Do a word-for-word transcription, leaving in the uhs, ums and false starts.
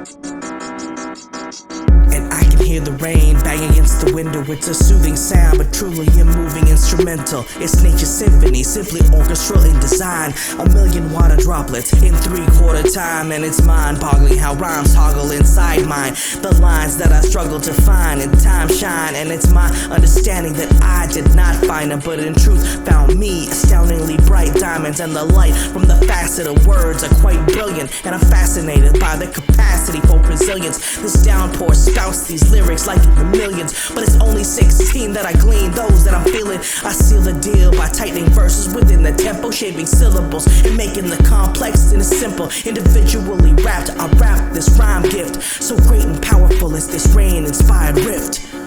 And I can hear the rain bang against the window. It's a soothing sound, but truly a moving instrumental. It's nature's symphony, simply orchestral in design. A million water droplets in three-quarter time. And it's mind-boggling how rhymes toggle inside mine. The lines that I struggle to find in time shine. And it's my understanding that I did not find them, but in truth found me. Astoundingly bright diamonds, and the light from the facet of words are quite brilliant. And I'm fascinated by the capacity for resilience. This downpour spouts these lyrics like the millions, but it's only sixteen that I glean, those that I'm feeling. I seal the deal by tightening verses within the tempo, shaping syllables and making the complex into simple. Individually wrapped, I wrap this rhyme gift, so great and powerful is this rain-inspired rift.